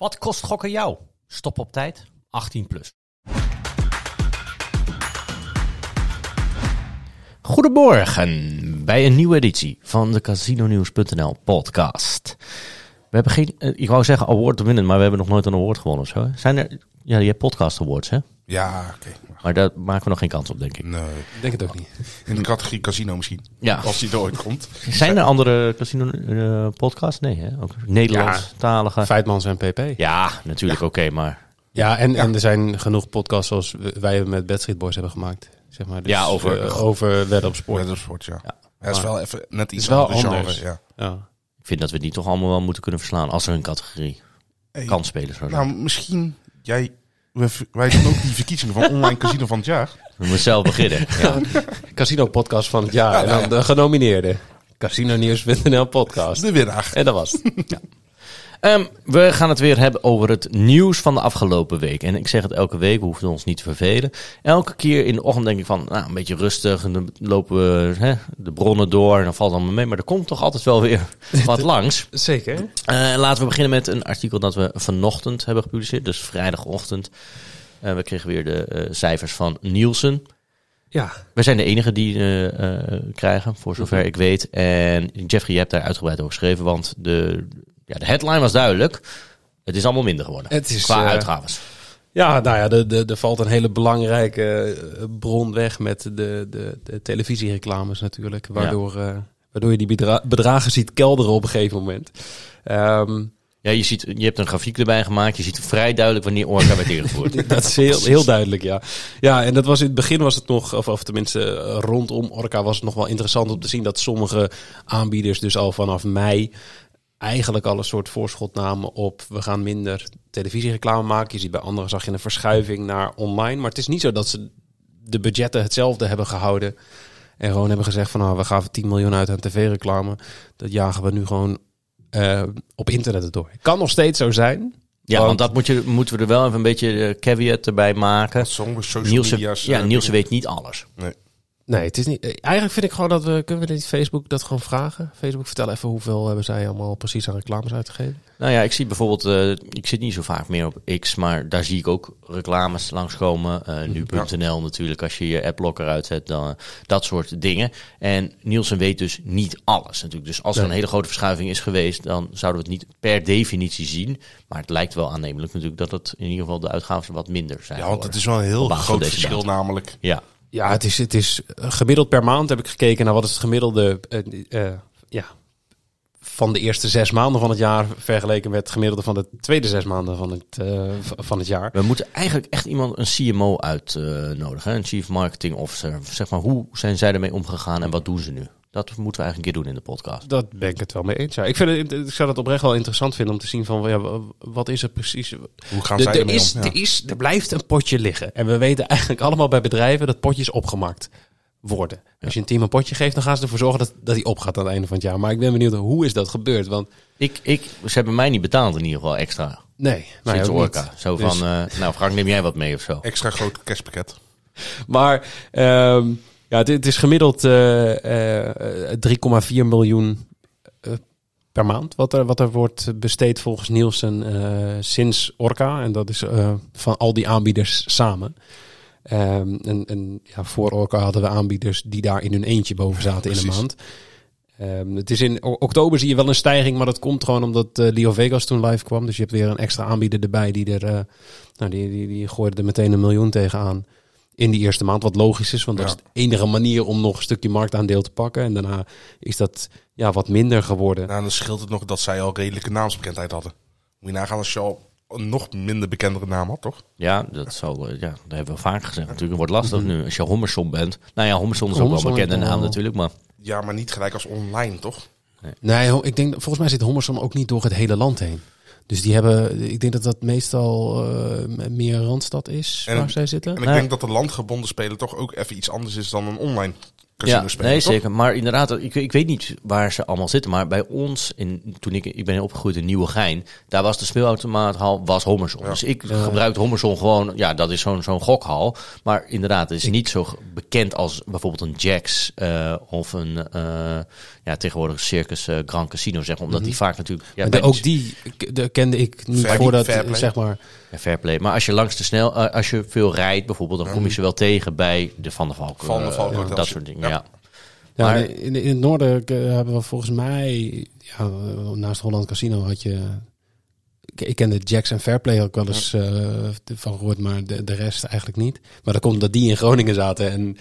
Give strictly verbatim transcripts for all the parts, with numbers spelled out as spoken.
Wat kost gokken jou? Stop op tijd, achttien plus. Goedemorgen bij een nieuwe editie van de Casino Nieuws punt n l podcast. We hebben geen, ik wou zeggen award te winnen, maar we hebben nog nooit een award gewonnen of zo. Zijn er, ja, je hebt podcast awards, hè? Ja, oké. Okay. Maar daar maken we nog geen kans op, denk ik. Nee. Ik denk het ook niet. In de categorie casino misschien. Ja. Als die er ooit komt. Zijn er andere casino uh, podcasts? Nee, hè? Ook Nederlandstalige. Ja, Feitmans en P P. Ja, natuurlijk, ja. Oké, okay, maar... Ja, en, ja. en er zijn genoeg podcasts zoals wij met Bad Street Boys hebben gemaakt. Zeg maar. Dus, ja, over... Uh, over wedden op sport. Wedden op sport, ja. ja. ja dat is wel even net iets wel anders. anders. Genre, ja. Ja. Ik vind dat we die toch allemaal wel moeten kunnen verslaan als er een categorie hey, kansspelers worden. Nou, misschien jij... Wij doen ook die verkiezingen van online casino van het jaar. We moeten zelf beginnen. Ja. Casino podcast van het jaar. Ja, nou, en dan de genomineerde. Casino Nieuws punt n l podcast. De winnaar. En dat was het. Ja. Um, we gaan het weer hebben over het nieuws van de afgelopen week. En ik zeg het elke week, we hoeven ons niet te vervelen. Elke keer in de ochtend denk ik van, nou, een beetje rustig. En dan lopen we hè, de bronnen door en dan valt het allemaal mee. Maar er komt toch altijd wel weer wat langs. Zeker. Uh, laten we beginnen met een artikel dat we vanochtend hebben gepubliceerd. Dus vrijdagochtend. Uh, we kregen weer de uh, cijfers van Nielsen. Ja. We zijn de enige die uh, uh, krijgen, voor zover mm-hmm. ik weet. En Jeffrey, je hebt daar uitgebreid over geschreven, want de... Ja, de headline was duidelijk. Het is allemaal minder geworden. Het is, qua uh, uitgaves. Ja, nou ja, er de, de valt een hele belangrijke uh, bron weg met de, de, de televisiereclames natuurlijk. Waardoor, ja. uh, waardoor je die bedra- bedragen ziet kelderen op een gegeven moment. Um, ja, je, ziet, je hebt een grafiek erbij gemaakt. Je ziet vrij duidelijk wanneer Orca werd ingevoerd. Dat is heel, heel duidelijk, ja. Ja, en dat was in het begin was het nog, of, of tenminste rondom Orca was het nog wel interessant om te zien dat sommige aanbieders dus al vanaf mei eigenlijk al een soort voorschot namen op we gaan minder televisiereclame maken. Je ziet bij anderen zag je een verschuiving naar online. Maar het is niet zo dat ze de budgetten hetzelfde hebben gehouden. En gewoon hebben gezegd van nou, we gaven tien miljoen uit aan tv-reclame. Dat jagen we nu gewoon uh, op internet erdoor. Kan nog steeds zo zijn. Ja, want, want dat moet je, moeten we er wel even een beetje caveat erbij maken. Sommige Nielsen, media's, ja, uh, Nielsen weet niet alles. Nee. Nee, het is niet. Eigenlijk vind ik gewoon dat we kunnen we niet Facebook dat gewoon vragen. Facebook, vertel even hoeveel hebben zij allemaal precies aan reclames uitgegeven? Nou ja, ik zie bijvoorbeeld, uh, ik zit niet zo vaak meer op X, maar daar zie ik ook reclames langskomen. Uh, nu punt n l ja. natuurlijk, als je je adblocker uitzet, dan uh, dat soort dingen. En Nielsen weet dus niet alles natuurlijk. Dus als er nee. een hele grote verschuiving is geweest, dan zouden we het niet per definitie zien. Maar het lijkt wel aannemelijk natuurlijk dat het in ieder geval de uitgaven wat minder zijn. Ja, want het is wel een heel groot verschil data. namelijk. Ja. Ja, het is, het is gemiddeld per maand heb ik gekeken naar wat is het gemiddelde uh, uh, ja, van de eerste zes maanden van het jaar vergeleken met het gemiddelde van de tweede zes maanden van het, uh, van het jaar. We moeten eigenlijk echt iemand, een C M O uitnodigen, uh, een Chief Marketing Officer. Zeg maar, hoe zijn zij ermee omgegaan en wat doen ze nu? Dat moeten we eigenlijk een keer doen in de podcast. Dat ben ik het wel mee eens. Ja. Ik, vind het, ik zou het oprecht wel interessant vinden om te zien van ja, wat is er precies. Hoe gaan de, zij er ermee is, om? Ja. Er, is, er blijft een potje liggen. En we weten eigenlijk allemaal bij bedrijven dat potjes opgemaakt worden. Ja. Als je een team een potje geeft, dan gaan ze ervoor zorgen dat, dat die opgaat aan het einde van het jaar. Maar ik ben benieuwd, hoe is dat gebeurd? Want ik, ik, ze hebben mij niet betaald in ieder geval extra. Nee, maar Sinds Orca. Niet. Zo dus, van, uh, nou Frank, neem jij wat mee of zo? Extra groot cashpakket. Maar um, ja, het, het is gemiddeld uh, uh, drie komma vier miljoen uh, per maand wat er, wat er wordt besteed volgens Nielsen uh, sinds Orca. En dat is uh, van al die aanbieders samen. Um, en, en ja, voor Orca hadden we aanbieders die daar in hun eentje boven zaten ja, in een maand. Um, het is in oktober zie je wel een stijging, maar dat komt gewoon omdat uh, Leo Vegas toen live kwam. Dus je hebt weer een extra aanbieder erbij die er, uh, nou, die, die, die gooide er meteen een miljoen tegenaan. In die eerste maand, wat logisch is, want ja. dat is de enige manier om nog een stukje marktaandeel te pakken. En daarna is dat ja, wat minder geworden. Nou, dan scheelt het nog dat zij al redelijke naamsbekendheid hadden. Moet je nagaan als je al een nog minder bekendere naam had, toch? Ja, dat, zal, ja, dat hebben we vaak gezegd. Natuurlijk, het wordt lastig mm-hmm. nu als je Hommerson bent. Nou ja, Hommerson is ook wel een bekende naam wel. natuurlijk, maar... Ja, maar niet gelijk als online, toch? Nee, nee ik denk, volgens mij zit Hommerson ook niet door het hele land heen. Dus die hebben, ik denk dat dat meestal uh, meer Randstad is, en, waar zij zitten. En ik nee. denk dat de landgebonden speler toch ook even iets anders is dan een online casino Ja, spelen, nee, toch? zeker. Maar inderdaad, ik, ik weet niet waar ze allemaal zitten. Maar bij ons, in, toen ik, ik ben opgegroeid in Nieuwegein, daar was de speelautomaathal was Hommerson. Ja. Dus ik Ja. gebruikte Hommerson gewoon, ja, dat is zo'n zo'n gokhal. Maar inderdaad, het is niet zo ge- bekend als bijvoorbeeld een Jack's uh, of een, uh, ja, tegenwoordig Circus uh, Grand Casino, zeg maar. Omdat die vaak natuurlijk... Ja, Maar bij de, ook die de kende ik niet Fair- voordat, Fairplay. zeg maar... Ja, fair play. Maar als je langs de snel, uh, als je veel rijdt bijvoorbeeld, dan kom je ze wel tegen bij de Van der Valk. Van der Valk uh, hotels. dat soort dingen, Ja. ja. Ja, Maar- in, in het noorden uh, hebben we volgens mij... Ja, naast Holland Casino had je... Ik, ik kende Jack's en Fairplay, had ik wel eens uh, van gehoord, maar de, de rest eigenlijk niet. Maar dat komt dat die in Groningen zaten en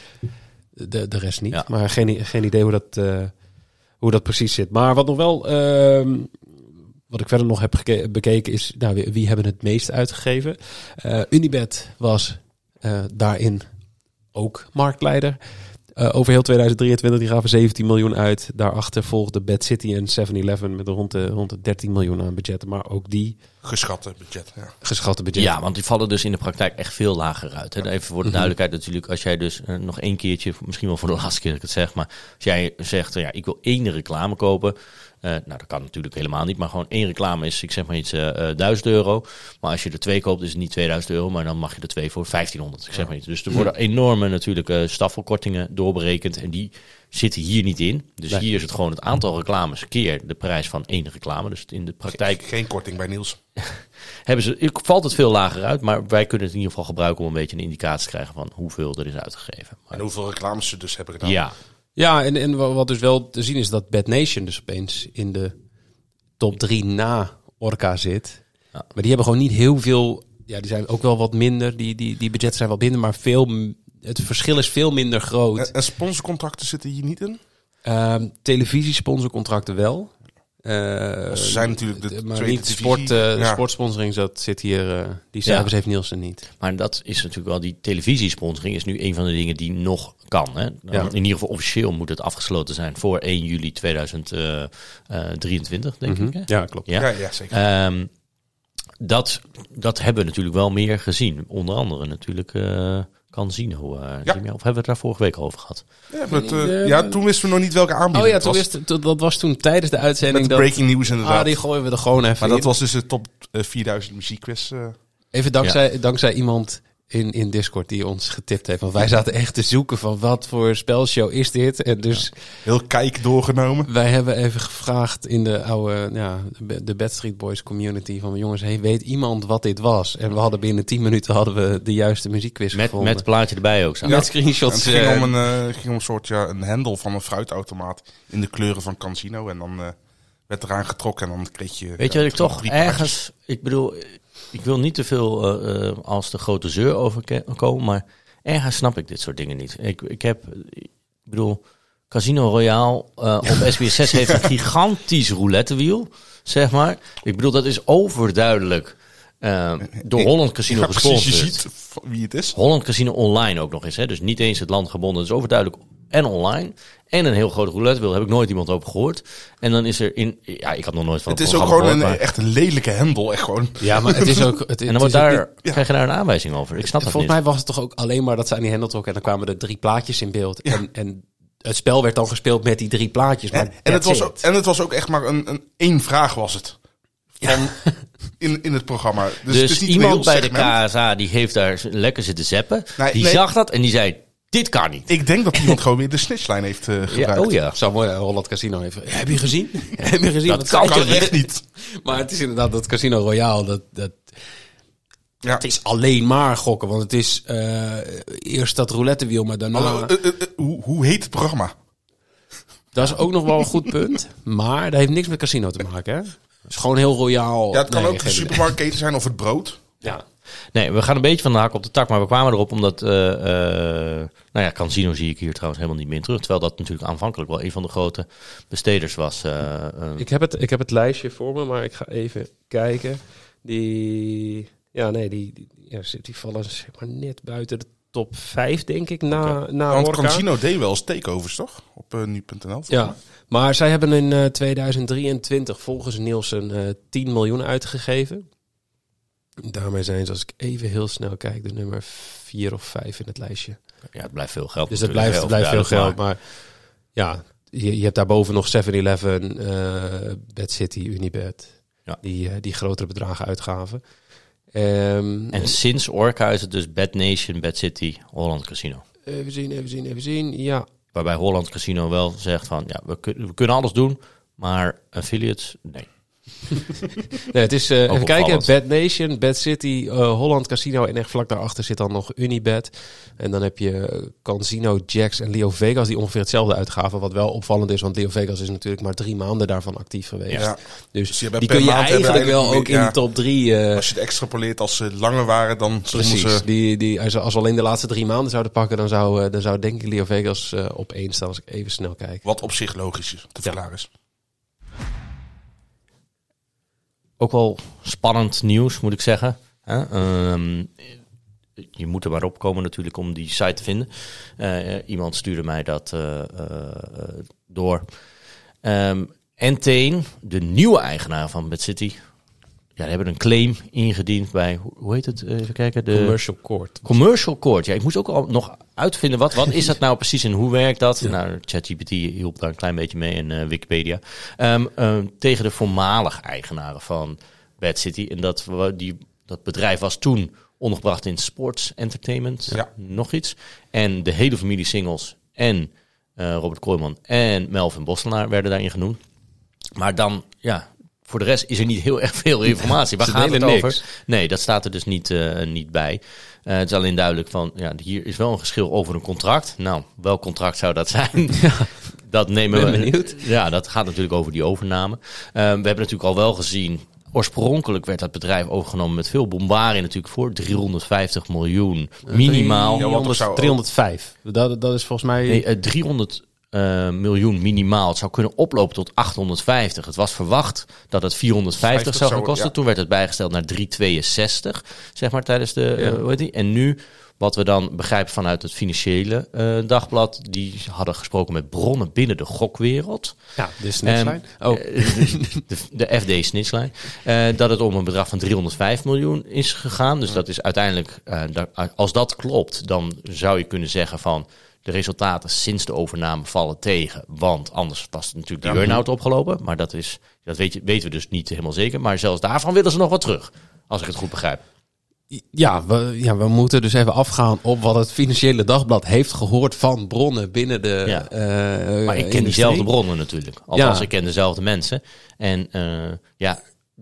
de, de rest niet. Ja. Maar geen, geen idee hoe dat, uh, hoe dat precies zit. Maar wat nog wel... Uh, wat ik verder nog heb geke- bekeken is... Nou, wie, wie hebben het meest uitgegeven? Uh, Unibet was uh, daarin ook marktleider. Uh, over heel tweeduizend drieëntwintig, die gaven zeventien miljoen uit. Daarachter volgde Bad City en seven eleven met rond de, rond de dertien miljoen aan budgetten. Maar ook die Geschatte budget, ja. geschatte budgetten. Ja, want die vallen dus in de praktijk echt veel lager uit. Hè. Even voor de duidelijkheid natuurlijk, als jij dus uh, nog één keertje, misschien wel voor de laatste keer dat ik het zeg, maar als jij zegt, uh, ja, ik wil één reclame kopen. Uh, nou, dat kan natuurlijk helemaal niet, maar gewoon één reclame is, ik zeg maar iets, uh, uh, duizend euro. Maar als je er twee koopt, is het niet tweeduizend euro, maar dan mag je er twee voor vijftienhonderd. Ik zeg maar iets. Dus er worden enorme natuurlijk uh, staffelkortingen doorberekend en die zitten hier niet in. Dus Nee. hier is het gewoon het aantal reclames keer de prijs van één reclame. Dus in de praktijk Geen korting bij Niels. hebben ze, valt het veel lager uit, maar wij kunnen het in ieder geval gebruiken om een beetje een indicatie te krijgen van hoeveel er is uitgegeven. Maar, En hoeveel reclames ze dus hebben gedaan. ja, Ja, en, en wat dus wel te zien is dat Bad Nation dus opeens in de top drie na Orca zit. Ja. Maar die hebben gewoon niet heel veel... Ja, die zijn ook wel wat minder. Die, die, die budgetten zijn wat minder, maar veel, het verschil is veel minder groot. En, en sponsorcontracten zitten hier niet in? Um, televisiesponsorcontracten wel. Uh, Ze zijn natuurlijk de maar tweede niet divisie. sport, uh, Ja. sportsponsoring, dat zit hier... Uh, die cijfers Ja. heeft Nielsen niet. maar dat is natuurlijk wel, die televisiesponsoring is nu een van de dingen die nog kan. Hè? Ja. In ieder geval officieel moet het afgesloten zijn voor één juli tweeduizend drieëntwintig, denk Mm-hmm. ik. Hè? Ja, klopt. Ja. Ja, ja, zeker. Um, dat, dat hebben we natuurlijk wel meer gezien. Onder andere natuurlijk uh, Casino. Uh, Ja. Of hebben we het daar vorige week over gehad? Ja, met, uh, Uh, ja, toen wisten we nog niet welke aanbieding Oh ja, het toen was. wist, toen- dat was toen tijdens de uitzending... Met de dat, breaking news inderdaad. ah, die gooien we er gewoon even maar dat in. was dus de top uh, vierduizend muziekquiz. Uh. Even dankzij, dankzij iemand in, in Discord die ons getipt heeft. Want wij zaten echt te zoeken van wat voor spelshow is dit. En dus Heel kijk doorgenomen. wij hebben even gevraagd in de oude, ja, de de Backstreet Boys community. Van jongens, hey, weet iemand wat dit was? En we hadden binnen tien minuten hadden we de juiste muziekquiz Met, gevonden. met het plaatje erbij ook. Zo. Met En screenshots. het ging eh, om een, uh, ging om een soort ja, een hendel van een fruitautomaat in de kleuren van Casino. En dan uh, werd eraan getrokken en dan kreeg je... Weet je ja, wat ik toch drie plaatjes. ergens... Ik bedoel, ik wil niet te veel uh, uh, als de grote zeur overkomen, maar ergens snap ik dit soort dingen niet. Ik, ik heb, ik bedoel, Casino Royale uh, op S B S zes heeft een gigantisch roulettewiel, zeg maar. Ik bedoel, dat is overduidelijk uh, door Holland Casino Ja, precies, gesponsord. je ziet wie het is. Holland Casino online ook nog eens, hè? Dus niet eens het land gebonden. Het is overduidelijk en online. En een heel groot roulettewiel, heb ik nooit iemand over gehoord. En dan is er in... Ja, ik had nog nooit van Het het is ook programma gewoon een, gehoord, maar- echt een lelijke hendel. Echt gewoon. ja, maar het is ook... Het, het En dan wordt is ook daar, niet- krijg je daar een aanwijzing over. Ik snap dat volgens niet. mij was het toch ook alleen maar dat ze aan die hendel trokken. En dan kwamen er drie plaatjes in beeld. En, en het spel werd dan gespeeld met die drie plaatjes. Maar En, en, het that's was ook, it. en het was ook echt maar een, een één vraag was het. Van, in, in het programma. Dus, Dus, het is niet een iemand heel bij de segment. K S A die heeft daar lekker zitten zappen. Nee, die nee. zag dat en die zei, dit kan niet. Ik denk dat iemand gewoon weer de snitchlijn heeft uh, gebruikt. Ja, oh ja. Zo mooi, Holland Casino even. Heb je gezien? Heb je gezien? Dat Wat kan zei Kan je? echt niet. Maar het is inderdaad dat Casino Royale. Dat, dat, Ja. het is alleen maar gokken. Want het is uh, eerst dat roulettewiel, maar daarna... Hallo, uh, uh, uh, hoe, hoe heet het programma? Dat is ook nog wel een goed punt. Maar dat heeft niks met casino te maken. Hè? Het is gewoon heel royaal. Ja, het kan Nee, ook de geen idee. supermarktketen zijn of het brood. Ja. Nee, we gaan een beetje van de hak op de tak, maar we kwamen erop omdat... Uh, uh, nou ja, Casino zie ik hier trouwens helemaal niet meer in terug. Terwijl dat natuurlijk aanvankelijk wel een van de grote besteders was. Uh, uh, Ik heb, het, ik heb het lijstje voor me, maar ik ga even kijken. Die... Ja, nee, die, die, ja, die vallen zeg maar net buiten de top vijf, denk ik, na, na Want Orca. Casino deed wel eens takeovers, toch? Op uh, nu punt n l. Ja, maar zij hebben in uh, tweeduizend drieëntwintig volgens Nielsen uh, tien miljoen uitgegeven. Daarmee zijn ze, als ik even heel snel kijk, de nummer vier of vijf in het lijstje. Ja, het blijft veel geld. Dus het natuurlijk, blijft, het blijft veel duidelijk, geld. Maar ja, je, je hebt daarboven nog seven eleven, uh, Bad City, Unibet. Ja. Die, uh, die grotere bedragen uitgaven. Um, En sinds Orca is het dus Bad Nation, Bad City, Holland Casino. Even zien, even zien, even zien. Ja. Waarbij Holland Casino wel zegt van, ja, we, kun, we kunnen alles doen, maar affiliates, nee. Nee, het is, uh, even kijken, opvallend. Bad Nation, Bad City, uh, Holland Casino en echt vlak daarachter zit dan nog Unibet. En dan heb je Casino, Jacks en Leo Vegas die ongeveer hetzelfde uitgaven. Wat wel opvallend is, want Leo Vegas is natuurlijk maar drie maanden daarvan actief geweest. Ja. Dus, Dus je hebt die per kun je maand hebben eigenlijk wel eigenlijk ook meer- in die top drie... Uh, Als je het extrapoleert als ze langer waren, dan stonden precies, ze... die, die, als, als we alleen de laatste drie maanden zouden pakken, dan zou, uh, dan zou denk ik Leo Vegas uh, op één staan als ik even snel kijk. Wat op zich logisch is, te Ja. verklaren is. Ook wel spannend nieuws, moet ik zeggen. Hè? Um, je moet er maar opkomen natuurlijk om die site te vinden. Uh, iemand stuurde mij dat uh, uh, door. Um, Entain, de nieuwe eigenaar van Bad City, ja, die hebben een claim ingediend bij, hoe, hoe heet het? Even kijken. De Commercial Court. Commercial Court. Ja, ik moest ook al nog uitvinden, wat, wat is dat nou precies en hoe werkt dat? Ja. Nou, ChatGPT hielp daar een klein beetje mee en uh, Wikipedia. Um, um, tegen de voormalig eigenaren van Bad City. En dat, die, dat bedrijf was toen ondergebracht in sports, entertainment, Ja. nog iets. En de hele familie Singles en uh, Robert Kooijman en Melvin Bosselaar werden daarin genoemd. Maar dan, ja, voor de rest is er niet heel erg veel informatie. Waar Ze gaat het delen over? niks. Nee, dat staat er dus niet, uh, niet bij. Uh, het is alleen duidelijk van, ja, hier is wel een geschil over een contract. Nou, welk contract zou dat zijn? Ja. Dat nemen Ben we. benieuwd. Ja, dat gaat natuurlijk over die overname. Uh, we hebben natuurlijk al wel gezien. Oorspronkelijk werd dat bedrijf overgenomen met veel bombarie natuurlijk voor driehonderdvijftig miljoen minimaal. Ja, wat toch zou ook- driehonderdvijf. Dat, dat is volgens mij... Nee, uh, driehonderd uh, miljoen minimaal. Het zou kunnen oplopen tot achthonderdvijftig. Het was verwacht dat het vierhonderdvijftig zou gaan zou- kosten. ja. Toen werd het bijgesteld naar driehonderdtweeënzestig, zeg maar, tijdens de... Ja. Uh, hoe heet die? En nu, wat we dan begrijpen vanuit het financiële uh, dagblad, die hadden gesproken met bronnen binnen de gokwereld. Ja, de snitslijn. Um, oh. De, de F D snitslijn. Uh, dat het om een bedrag van driehonderdvijf miljoen is gegaan. Dus dat is uiteindelijk, uh, da- als dat klopt, dan zou je kunnen zeggen van de resultaten sinds de overname vallen tegen. Want anders was het natuurlijk die Ja. earn-out opgelopen. Maar dat, is, dat weet je, weten we dus niet helemaal zeker. Maar zelfs daarvan willen ze nog wat terug. Als ik het goed begrijp. Ja, we, ja, we moeten dus even afgaan op wat het Financiële Dagblad heeft gehoord van bronnen binnen de Ja. uh, Maar ik ken industrie. diezelfde bronnen natuurlijk. Althans, Ja. ik ken dezelfde mensen. En uh, ja,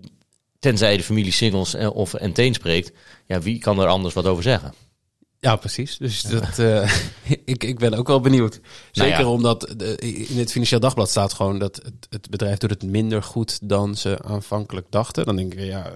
tenzij de familie Singles uh, of Entain spreekt, ja, wie kan er anders wat over zeggen? Ja, precies. Dus dat, uh, ik, ik ben ook wel benieuwd. Zeker Nou ja. omdat de, in het Financieel Dagblad staat gewoon dat het, het bedrijf doet het minder goed dan ze aanvankelijk dachten. Dan denk ik, ja,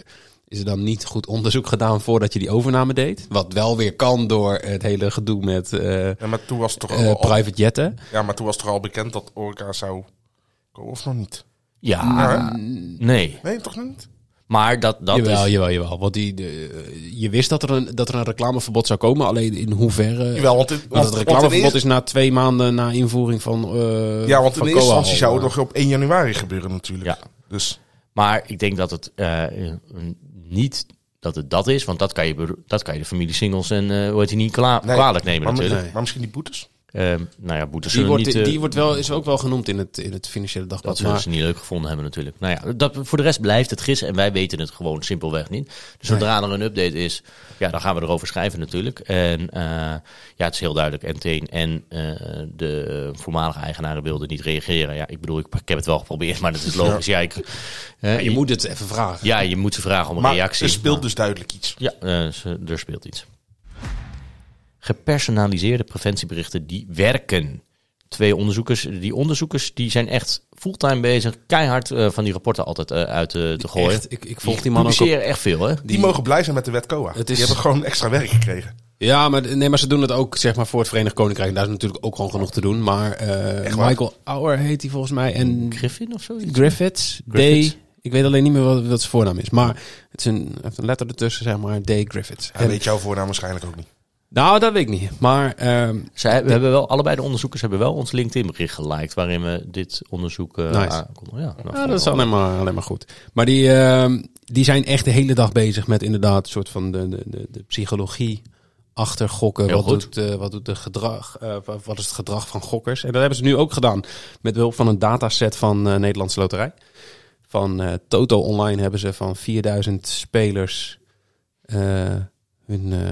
is er dan niet goed onderzoek gedaan voordat je die overname deed? Wat wel weer kan door het hele gedoe met uh, Ja, maar toen was het toch uh, al, private jetten. ja, maar toen was toch al bekend dat Orca zou komen, of nog niet? Ja, Ja, nee. Nee, toch nog niet? Maar dat, dat jawel, is... jawel, jawel. Want die, de, je wist dat er, een, dat er een reclameverbod zou komen. Alleen in hoeverre... Jawel, want, het, Want want, het want in reclameverbod eerste- is na twee maanden na invoering van uh, ja, want van in eerste C O A instantie al, zou het uh, nog op één januari gebeuren natuurlijk. Ja. Dus Maar ik denk dat het uh, niet dat het dat is, want dat kan je, bero- dat kan je de familie Singles en uh, hoe heet die niet kla- nee, kwalijk nemen maar, natuurlijk. nee. maar misschien die boetes? Uh, nou ja, boetes Die, zullen wordt, niet... uh, die wordt wel, is ook wel genoemd in het, in het Financiële dat Dagblad. zullen Maar ze niet leuk gevonden hebben natuurlijk. Nou ja, dat, voor de rest blijft het gissen en wij weten het gewoon simpelweg niet. Dus zodra er een update is, ja, dan gaan we erover schrijven natuurlijk. En uh, ja, het is heel duidelijk. Entain en uh, de voormalige eigenaren wilden niet reageren. Ja, ik bedoel, ik, ik heb het wel geprobeerd, maar dat is logisch. Ja, ik, uh, ja, je moet het even vragen. Ja, je moet ze vragen om een Maar reactie. er speelt Maar- dus duidelijk iets. Ja, uh, ze- er speelt iets. Gepersonaliseerde preventieberichten die werken. Twee onderzoekers. Die onderzoekers die zijn echt fulltime bezig. Keihard uh, van die rapporten altijd uh, uit uh, te gooien. Echt, ik, ik volg die man ook op. publiceren echt veel, hè? Die, Die- mogen blij zijn met de wet C O A. Het is- Die hebben gewoon extra werk gekregen. Ja, maar, nee, maar ze doen het ook zeg maar, voor het Verenigd Koninkrijk. Daar is natuurlijk ook gewoon genoeg te doen. Maar uh, Echt waar? Michael Auer heet hij volgens mij. En Griffin of zoiets? Griffiths. Griffiths. D. Ik weet alleen niet meer wat, wat zijn voornaam is. Maar het is een, hij heeft een letter ertussen, zeg maar. D. Griffiths. Hij En- weet jouw voornaam waarschijnlijk ook niet. nou, dat weet ik niet. Maar ehm, Zij, we hebben wel, allebei de onderzoekers hebben wel ons LinkedIn-bericht geliked waarin we dit onderzoek uh, Nice. aankondigen. Ja, nou, ja, dat is alleen maar, alleen maar goed. Maar die, ehm, die zijn echt de hele dag bezig met inderdaad een soort van de, de, de, de psychologie achter gokken. Heel Wat goed. doet, uh, wat doet de gedrag? Uh, wat is het gedrag van gokkers? En dat hebben ze nu ook gedaan met behulp van een dataset van uh, Nederlandse Loterij. Van uh, Toto Online hebben ze van vierduizend spelers uh, hun uh,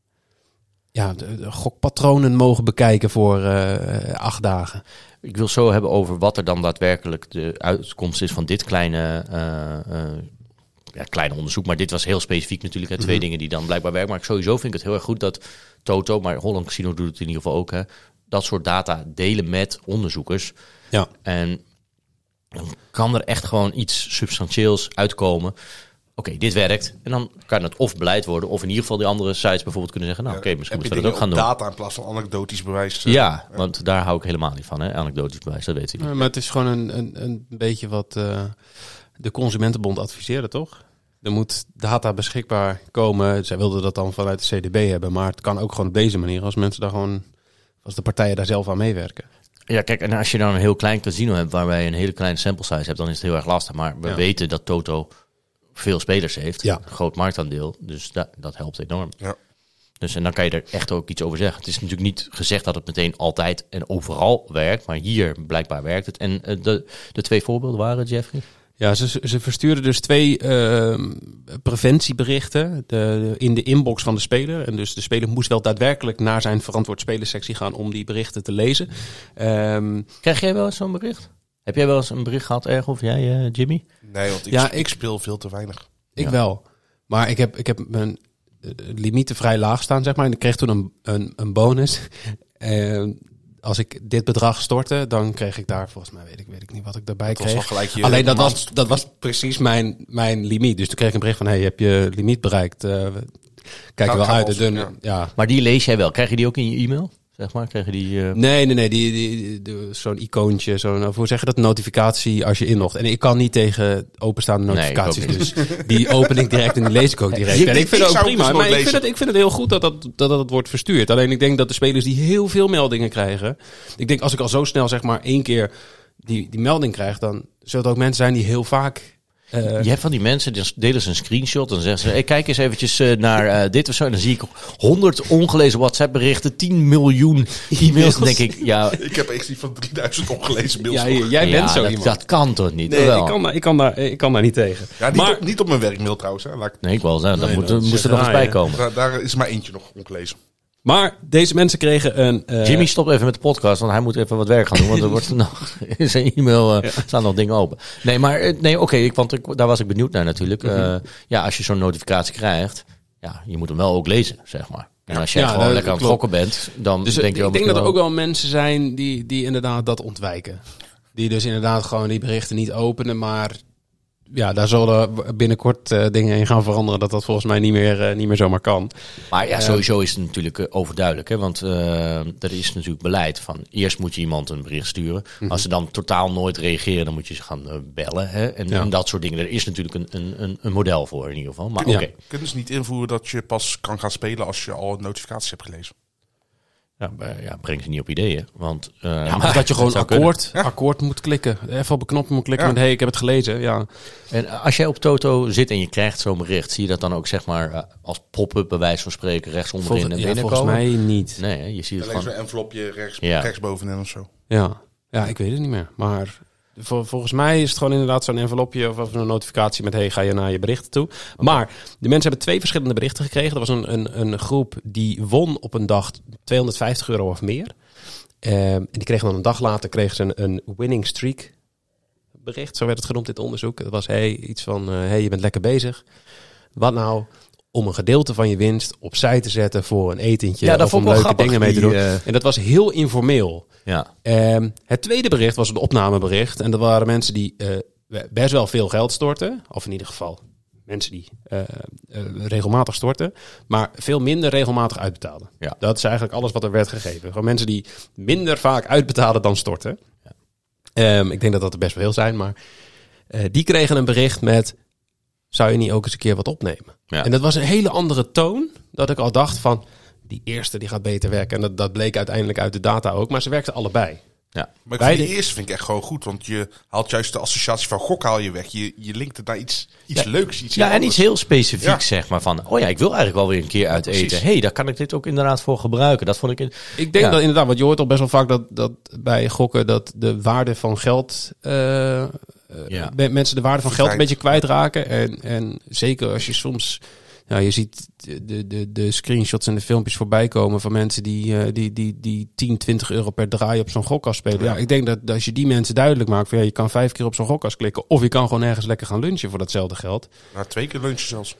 ja, de, de gokpatronen mogen bekijken voor uh, acht dagen. Ik wil zo hebben over wat er dan daadwerkelijk de uitkomst is van dit kleine, uh, uh, ja, kleine onderzoek. Maar dit was heel specifiek natuurlijk. Hè, twee mm-hmm. dingen die dan blijkbaar werken. Maar sowieso vind ik het heel erg goed dat Toto, maar Holland Casino doet het in ieder geval ook, hè, dat soort data delen met onderzoekers. Ja. En dan kan er echt gewoon iets substantieels uitkomen. Oké, okay, dit werkt. En dan kan het of beleid worden, of in ieder geval die andere sites bijvoorbeeld kunnen zeggen, nou oké, okay, misschien moeten we dat ook gaan doen. Data in plaats van anekdotisch bewijs. Uh, ja, ja, want daar hou ik helemaal niet van, hè? Anekdotisch bewijs, dat weet ik niet. Ja, maar het is gewoon een, een, een beetje wat uh, de Consumentenbond adviseerde, toch? Er moet data beschikbaar komen. Zij wilden dat dan vanuit de C D B hebben, maar het kan ook gewoon op deze manier als mensen daar gewoon, als de partijen daar zelf aan meewerken. Ja, kijk, en als je dan een heel klein casino hebt waarbij je een hele kleine sample size hebt, dan is het heel erg lastig. Maar we ja. weten dat Toto veel spelers heeft, ja. een groot marktaandeel, dus dat, dat helpt enorm. Ja. Dus en dan kan je er echt ook iets over zeggen. Het is natuurlijk niet gezegd dat het meteen altijd en overal werkt, maar hier blijkbaar werkt het. En uh, de, de twee voorbeelden waren, Jeffrey? Ja, ze, ze verstuurden dus twee uh, preventieberichten de, in de inbox van de speler. En dus de speler moest wel daadwerkelijk naar zijn verantwoord spelersectie gaan om die berichten te lezen. Um, Krijg jij wel eens zo'n bericht? Heb jij wel eens een bericht gehad erg, of jij, uh, Jimmy? Nee, want ik, ja, ik speel veel te weinig. Ik ja. wel. Maar ik heb, ik heb mijn uh, limieten vrij laag staan, zeg maar. En ik kreeg toen een, een, een bonus. Uh, Als ik dit bedrag stortte, dan kreeg ik daar, volgens mij weet ik, weet ik niet wat ik daarbij dat kreeg. Was Alleen dat was, dat was precies mijn, mijn limiet. Dus toen kreeg ik een bericht van, hey, heb je limiet bereikt? Uh, kijk er wel uit. Ons, dun, ja. Ja. Maar die lees jij wel. Krijg je die ook in je e-mail? Zeg maar, krijg je die... Uh... Nee, nee, nee. Die, die, die, die, zo'n icoontje, zo'n, hoe zeg je dat, notificatie als je inlogt. En ik kan niet tegen openstaande notificaties. Nee, dus die open ik direct en die lees ik ook direct. En ik vind het ook prima. Maar ik vind het, ik vind het heel goed dat dat, dat dat wordt verstuurd. Alleen ik denk dat de spelers die heel veel meldingen krijgen. Ik denk als ik al zo snel zeg maar één keer die, die melding krijg, dan zullen er ook mensen zijn die heel vaak... Uh, je hebt van die mensen, die delen ze een screenshot en dan zeggen ze, hey, kijk eens eventjes uh, naar uh, dit of zo. En dan zie ik honderd ongelezen WhatsApp berichten, tien miljoen e-mails. Dan denk ik, ja... Ik heb echt die van drieduizend ongelezen mails. Ja, jij bent ja, zo dat, iemand. Dat kan toch niet? Nee, ik kan, daar, ik, kan daar, ik kan daar niet tegen. Ja, niet, maar, op, niet op mijn werkmail trouwens. Hè. Laat ik... Nee, ik wel. Daar nee, moet, moest er nog raar, eens bij komen. Daar, daar is maar eentje nog ongelezen. Maar deze mensen kregen een... Uh... Jimmy, stop even met de podcast, want hij moet even wat werk gaan doen. Want er wordt nog in zijn e-mail uh, ja. staan nog dingen open. Nee, maar nee, oké, okay, want ik, daar was ik benieuwd naar natuurlijk. Mm-hmm. Uh, ja, als je zo'n notificatie krijgt, ja, je moet hem wel ook lezen, zeg maar. En als jij ja, gewoon lekker aan het gokken bent, dan dus, denk je... Ik denk dat er ook wel mensen zijn die, die inderdaad dat ontwijken. Die dus inderdaad gewoon die berichten niet openen, maar... Ja, daar zullen binnenkort uh, dingen in gaan veranderen dat dat volgens mij niet meer, uh, niet meer zomaar kan. Maar ja, sowieso is het natuurlijk uh, overduidelijk. Hè? Want uh, er is natuurlijk beleid van eerst moet je iemand een bericht sturen. Mm-hmm. Als ze dan totaal nooit reageren, dan moet je ze gaan uh, bellen. Hè? En, ja. en dat soort dingen. Er is natuurlijk een, een, een model voor in ieder geval. Maar oké. Okay. Kunnen ze niet invoeren dat je pas kan gaan spelen als je al notificaties hebt gelezen? Ja, ja, breng ze niet op ideeën. Want, uh, ja, maar dat je gewoon akkoord, ja. akkoord moet klikken. Even op een knop moet klikken ja. met hey, ik heb het gelezen. Ja. En als jij op Toto zit en je krijgt zo'n bericht, zie je dat dan ook zeg maar uh, als pop-up bij wijze van spreken rechts onderin Volgens, en ja, binnenkomen? Volgens mij niet. Nee, je ziet het gewoon... van... een envelopje rechts, ja. rechts bovenin of zo. Ja. ja, ik weet het niet meer. Maar vol, volgens mij is het gewoon inderdaad zo'n envelopje of, of een notificatie met hey, ga je naar je berichten toe. Okay. Maar de mensen hebben twee verschillende berichten gekregen. Er was een, een, een groep die won op een dag tweehonderdvijftig euro of meer. Uh, en die kregen dan een dag later kregen ze een, een winning streak bericht. Zo werd het genoemd, dit onderzoek. Dat was hey, iets van, uh, hey, je bent lekker bezig. Wat nou om een gedeelte van je winst opzij te zetten voor een etentje ja, of om leuke grappig, dingen mee te doen. Die, uh... En dat was heel informeel. Ja. Uh, het tweede bericht was een opnamebericht. En dat waren mensen die uh, best wel veel geld storten. Of in ieder geval mensen die uh, uh, regelmatig storten, maar veel minder regelmatig uitbetaalden. Ja. Dat is eigenlijk alles wat er werd gegeven. Gewoon mensen die minder vaak uitbetalen dan storten. Ja. Um, ik denk dat dat er best wel veel zijn, maar uh, die kregen een bericht met, zou je niet ook eens een keer wat opnemen? Ja. En dat was een hele andere toon, dat ik al dacht van, die eerste die gaat beter werken. En dat, dat bleek uiteindelijk uit de data ook, maar ze werkten allebei. Ja. Maar ik Wij vind die de- eerste vind ik echt gewoon goed. Want je haalt juist de associatie van gok haal je weg. Je, je linkt het naar iets, iets Ja. leuks, iets Ja, heel en iets anders. heel specifieks, Ja. zeg maar. Van, oh ja, ik wil eigenlijk wel weer een keer uit precies. eten. Hé, hey, daar kan ik dit ook inderdaad voor gebruiken. Dat vond ik... In... Ik denk Ja. dat inderdaad, want je hoort al best wel vaak dat, dat bij gokken dat de waarde van geld, eh, eh, Ja. me- mensen de waarde van geld een Verdwijnt. beetje kwijtraken. En, en zeker als je soms, ja, je ziet de, de, de screenshots en de filmpjes voorbij komen van mensen die, eh, die, die, die tien, twintig euro per draai op zo'n gokkast spelen. Ja, ik denk dat, dat als je die mensen duidelijk maakt van ja, je kan vijf keer op zo'n gokkast klikken of je kan gewoon ergens lekker gaan lunchen voor datzelfde geld. Nou, twee keer lunchen zelfs.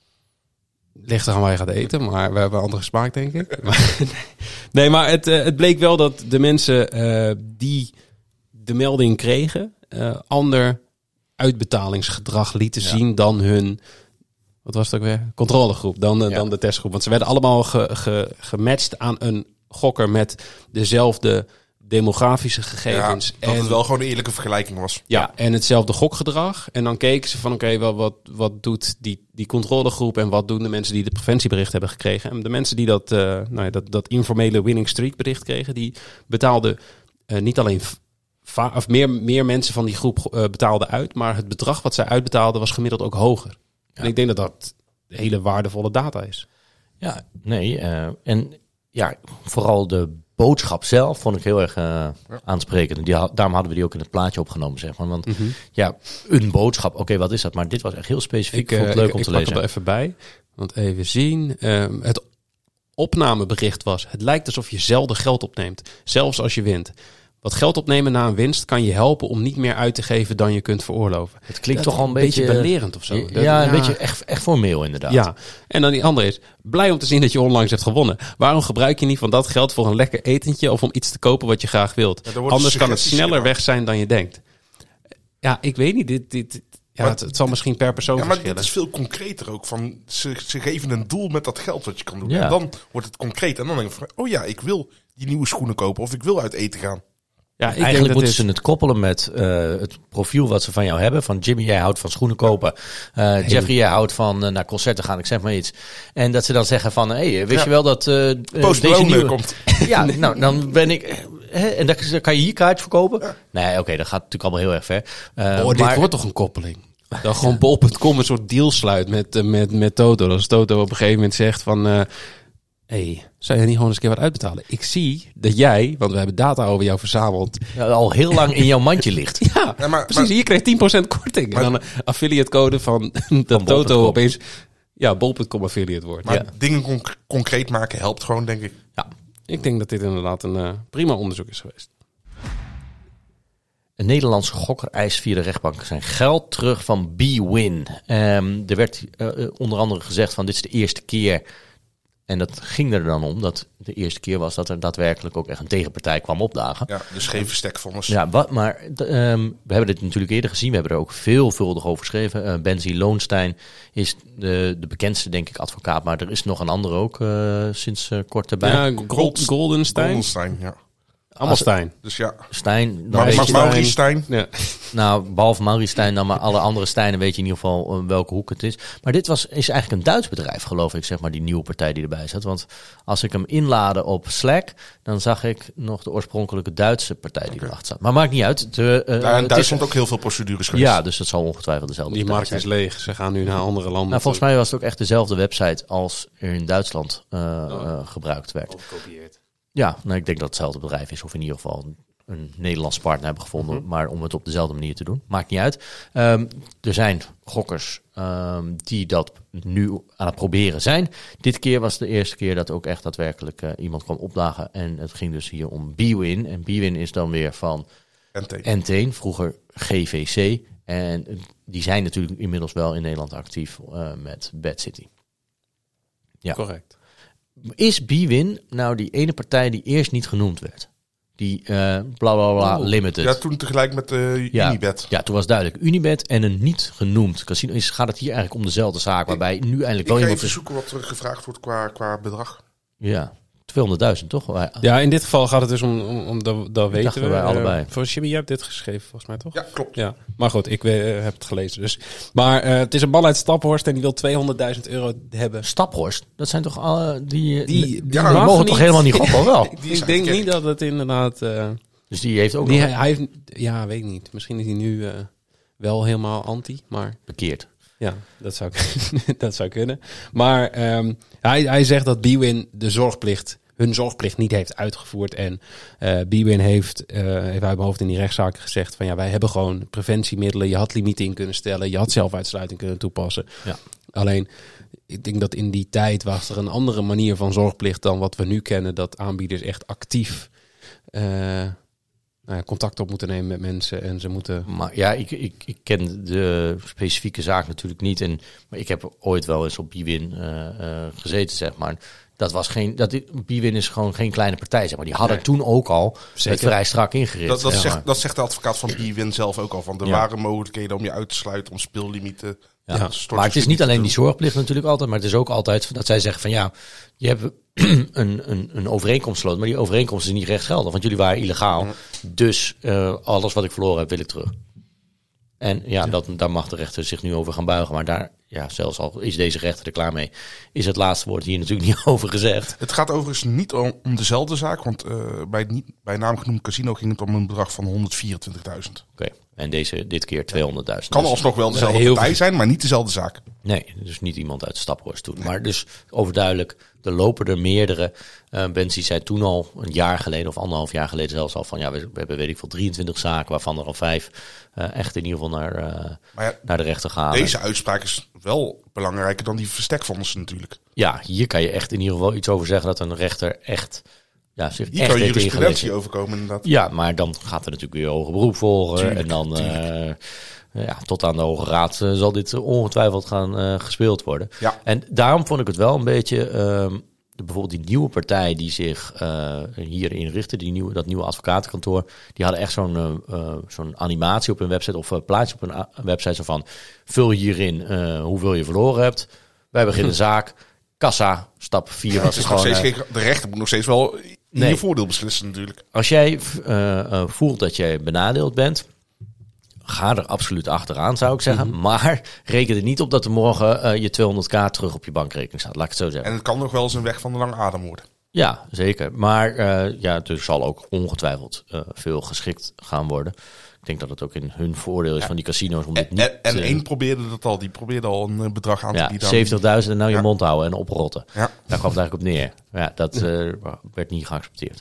Ligt eraan waar je gaat eten, maar we hebben andere smaak, denk ik. Maar, nee, maar het, eh, het bleek wel dat de mensen eh, die de melding kregen, eh, ander uitbetalingsgedrag lieten Ja. zien dan hun, wat was het ook weer? Controlegroep, dan, eh, Ja. dan de testgroep. Want ze werden allemaal ge, ge, gematcht aan een gokker met dezelfde demografische gegevens. Ja, dat en, het wel gewoon een eerlijke vergelijking was. ja, en hetzelfde gokgedrag. En dan keken ze van, oké, wel wat, wat doet die, die controlegroep en wat doen de mensen die de preventiebericht hebben gekregen? En de mensen die dat, eh, nou ja, dat, dat informele winning streak bericht kregen, die betaalden eh, niet alleen va- of meer, meer mensen van die groep eh, betaalden uit, maar het bedrag wat zij uitbetaalden was gemiddeld ook hoger. Ja. En ik denk dat dat hele waardevolle data is. Ja, nee. eh, en ja, vooral de boodschap zelf vond ik heel erg uh, aansprekend. Die, daarom hadden we die ook in het plaatje opgenomen, zeg maar. Want Mm-hmm. ja, een boodschap, oké, wat is dat? Maar dit was echt heel specifiek. Ik vond het uh, leuk ik, om te ik lezen. Ik pak het er even bij. Want even zien. Um, het opnamebericht was: het lijkt alsof je zelden geld opneemt, zelfs als je wint. Wat geld opnemen na een winst kan je helpen om niet meer uit te geven dan je kunt veroorloven. Het klinkt dat toch al een, een beetje, beetje belerend of zo. Ja, Dat, ja een ja. beetje echt, echt formeel inderdaad. Ja, en dan die andere is: blij om te zien dat je onlangs hebt gewonnen. Waarom gebruik je niet van dat geld voor een lekker etentje of om iets te kopen wat je graag wilt? Ja, worden Anders kan het suggesties sneller gedaan. weg zijn dan je denkt. Ja, ik weet niet. Dit, dit, ja, Maar- het, het zal misschien per persoon Ja, maar verschillen. dit is veel concreter ook. Van, ze, ze geven een doel met dat geld wat je kan doen. Ja. En dan wordt het concreet. En dan denk ik van, oh ja, ik wil die nieuwe schoenen kopen. Of ik wil uit eten gaan. Ja, ik Eigenlijk denk dat moeten dit- ze het koppelen met uh, het profiel wat ze van jou hebben. Van Jimmy, jij houdt van schoenen kopen. Uh, Jeffrey, jij houdt van uh, naar concerten gaan. Ik zeg maar iets. En dat ze dan zeggen van, hé, hey, wist Ja. je wel dat uh, Post deze Malone nieuwe... komt. Ja, nou, dan ben ik... Hè, en dan kan je hier kaartjes verkopen? Ja. Nee, oké, okay, dat gaat natuurlijk allemaal heel erg ver. Uh, oh, dit maar... wordt toch een koppeling? Dan gewoon bol punt com een soort deal sluit met, uh, met, met Toto. Als Toto op een gegeven moment zegt van... Uh, hey, zou je niet gewoon eens een keer wat uitbetalen? Ik zie dat jij, want we hebben data over jou verzameld... Ja, al heel lang in jouw mandje ligt. Ja, Ja, maar- precies. maar- Hier krijg je tien procent korting. Maar- en dan een affiliate code van dat Toto opeens... Ja, bol punt com affiliate wordt. Maar Ja. dingen conc- concreet maken helpt gewoon, denk ik. Ja. Ik denk dat dit inderdaad een uh, prima onderzoek is geweest. Een Nederlandse gokker eist via de rechtbank zijn geld terug van B-Win. Um, er werd uh, onder andere gezegd van dit is de eerste keer. En dat ging er dan om dat de eerste keer was dat er daadwerkelijk ook echt een tegenpartij kwam opdagen. Ja, dus geen verstekvonnis. Ja, wat, maar um, we hebben dit natuurlijk eerder gezien. We hebben er ook veelvuldig over geschreven. Uh, Benzie Loonstein is de, de bekendste, denk ik, advocaat. Maar er is nog een andere ook uh, sinds uh, kort erbij. Ja, Gold, Goldenstein. Goldenstein, ja. Allemaal Stein. Dus ja. Stijn. Maar, weet maar je, Maurice Stijn. Ja. Nou, behalve Maurice Stijn dan, maar alle andere Stijnen weet je in ieder geval uh, welke hoek het is. Maar dit was, is eigenlijk een Duits bedrijf, geloof ik, zeg maar, die nieuwe partij die erbij zat. Want als ik hem inlaadde op Slack, dan zag ik nog de oorspronkelijke Duitse partij die Okay. erachter zat. Maar maakt niet uit. De, uh, Ja, in het Duitsland is, ook heel veel procedures geweest. Ja, dus dat zal ongetwijfeld dezelfde Die partij markt zijn. is leeg. Ze gaan nu naar andere landen. Nou, volgens mij was het ook echt dezelfde website als er in Duitsland uh, oh. uh, gebruikt werd. Gekopieerd. Ja, nou, ik denk dat het hetzelfde bedrijf is, of in ieder geval een, een Nederlands partner hebben gevonden, mm-hmm. maar om het op dezelfde manier te doen. Maakt niet uit. Um, er zijn gokkers um, die dat nu aan het proberen zijn. Dit keer was de eerste keer dat ook echt daadwerkelijk uh, iemand kwam opdagen. En het ging dus hier om B-Win. En B-Win is dan weer van N T een, vroeger G V C. En die zijn natuurlijk inmiddels wel in Nederland actief uh, met Bad City. Ja, correct. Is B-Win nou die ene partij die eerst niet genoemd werd? Die uh, bla bla bla oh. Limited. Ja, toen tegelijk met uh, ja, Unibet. Ja, toen was duidelijk Unibet en een niet genoemd casino. Is, gaat het hier eigenlijk om dezelfde zaak, waarbij nu eindelijk ik wel ga iemand... even zoeken wat er gevraagd wordt qua, qua bedrag. Ja, tweehonderdduizend toch? Ja, in dit geval gaat het dus om, om, om dat, dat weten we. wij allebei. Uh, voor Jimmy, jij hebt dit geschreven volgens mij toch? Ja, klopt. Ja, maar goed, ik uh, heb het gelezen dus. Maar uh, het is een man uit Staphorst en die wil tweehonderdduizend euro hebben. Staphorst? Dat zijn toch alle... Die, die, die, die, die ja, mogen niet, toch helemaal niet gokken, wel? Ik denk niet dat het inderdaad... Uh, Dus die heeft ook Die, nog hij, hij heeft, ja, weet ik niet. Misschien is hij nu uh, wel helemaal anti, maar... bekeerd. Ja, dat zou, dat zou kunnen. Maar um, hij, hij zegt dat Bwin de zorgplicht, hun zorgplicht niet heeft uitgevoerd. En uh, Bwin heeft, uh, heeft uit mijn hoofd in die rechtszaken gezegd van ja, wij hebben gewoon preventiemiddelen. Je had limieten in kunnen stellen. Je had zelfuitsluiting kunnen toepassen. Ja. Alleen, ik denk dat in die tijd was er een andere manier van zorgplicht dan wat we nu kennen. Dat aanbieders echt actief uh, nou ja, contact op moeten nemen met mensen en ze moeten... Maar ja, ik, ik, ik ken de specifieke zaak natuurlijk niet. En, maar ik heb ooit wel eens op Bwin uh, uh, gezeten, zeg maar. Dat was geen, dat Bwin is gewoon geen kleine partij, zeg maar. Die hadden nee. toen ook al het vrij strak ingericht. Dat, dat, ja, zegt, dat zegt de advocaat van Bwin zelf ook al. Van er ja. waren mogelijkheden om je uit te sluiten, om speellimieten. Ja. Ja. Maar het is niet alleen die zorgplicht natuurlijk altijd, maar het is ook altijd dat zij zeggen van ja, je hebt een, een, een overeenkomst gesloten, maar die overeenkomst is niet rechtsgeldig, want jullie waren illegaal. Ja. Dus uh, alles wat ik verloren heb, wil ik terug. En ja, ja. Dat, daar mag de rechter zich nu over gaan buigen. Maar daar, ja, zelfs al is deze rechter er klaar mee, is het laatste woord hier natuurlijk niet over gezegd. Het gaat overigens niet om, om dezelfde zaak, want uh, bij het niet bij naam genoemd casino ging het om een bedrag van honderdvierentwintigduizend. Oké, okay. En deze dit keer tweehonderdduizend. Kan alsnog wel dezelfde ja, partij zijn, maar niet dezelfde zaak. Nee, dus niet iemand uit de Staphorst toen. Nee. Maar dus overduidelijk, er lopen er meerdere. Uh, Benzi zei toen al, een jaar geleden of anderhalf jaar geleden zelfs al van ja, we, we hebben weet ik veel drieëntwintig zaken, waarvan er al vijf uh, echt in ieder geval naar, uh, ja, naar de rechter gaan. Deze uitspraak is wel belangrijker dan die verstekvondsten natuurlijk. Ja, hier kan je echt in ieder geval iets over zeggen dat een rechter echt... Ja, zich hier echt kan jurisprudentie overkomen inderdaad. Ja, maar dan gaat er natuurlijk weer hoger beroep volgen. Tuurlijk, en dan uh, ja, tot aan de Hoge Raad uh, zal dit ongetwijfeld gaan uh, gespeeld worden. Ja. En daarom vond ik het wel een beetje... Uh, de, bijvoorbeeld die nieuwe partij die zich uh, hier inrichtte, die nieuwe, dat nieuwe advocatenkantoor, die hadden echt zo'n, uh, uh, zo'n animatie op hun website of uh, plaatje op hun a- website zo van, vul hierin uh, hoeveel je verloren hebt. Wij beginnen de zaak. Kassa, stap vier was het gewoon... Uh, geen, de rechter moet nog steeds wel in nee. je voordeel beslissen natuurlijk. Als jij uh, uh, voelt dat jij benadeeld bent, ga er absoluut achteraan, zou ik zeggen. Mm-hmm. Maar reken er niet op dat er morgen uh, je tweehonderdduizend terug op je bankrekening staat. Laat ik het zo zeggen. En het kan nog wel eens een weg van de lange adem worden. Ja, zeker. Maar uh, ja, er zal ook ongetwijfeld uh, veel geschikt gaan worden. Ik denk dat het ook in hun voordeel is ja. van die casino's. Om dit niet, en en uh, één probeerde dat al. Die probeerde al een bedrag aan te ja, bieden. zeventigduizend en nou je ja. mond houden en oprotten. Ja. Daar kwam het eigenlijk op neer. Ja, dat uh, werd niet geaccepteerd.